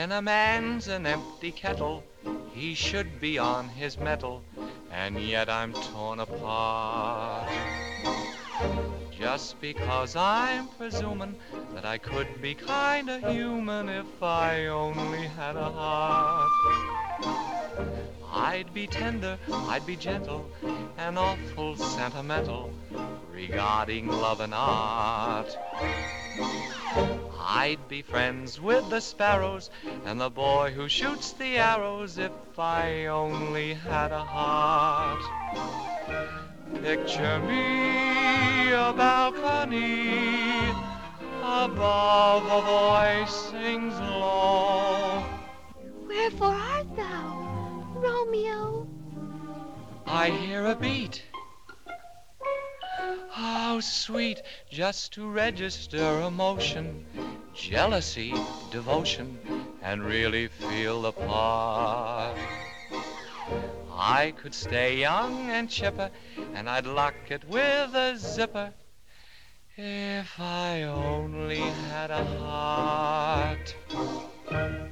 When a man's an empty kettle, he should be on his mettle, and yet I'm torn apart. Just because I'm presuming that I could be kinda human if I only had a heart. I'd be tender, I'd be gentle, and awful sentimental regarding love and art. I'd be friends with the sparrows and the boy who shoots the arrows if I only had a heart. Picture me a balcony, above a voice sings low. Wherefore art thou, Romeo? I hear a beat. How sweet just to register emotion, jealousy, devotion, and really feel the part. I could stay young and chipper, and I'd lock it with a zipper if I only had a heart.